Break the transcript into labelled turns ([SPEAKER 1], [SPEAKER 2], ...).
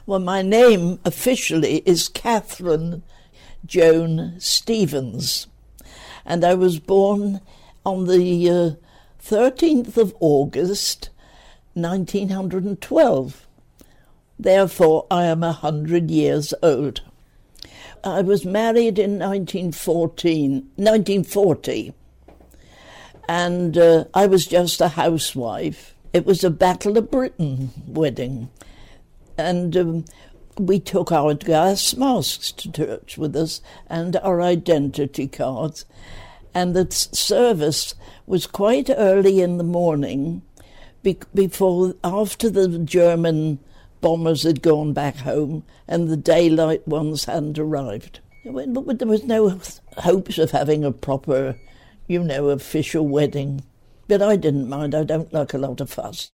[SPEAKER 1] Well, my name officially is Catherine Joan Stevens, and I was born on the 13th of August, 1912. Therefore, I am 100 years old. I was married in 1940, and I was just a housewife. It was a Battle of Britain wedding, and we took our gas masks to church with us and our identity cards, and the service was quite early in the morning, after the German bombers had gone back home and the daylight ones hadn't arrived. But there was no hopes of having a proper, official wedding. But I didn't mind. I don't like a lot of fuss.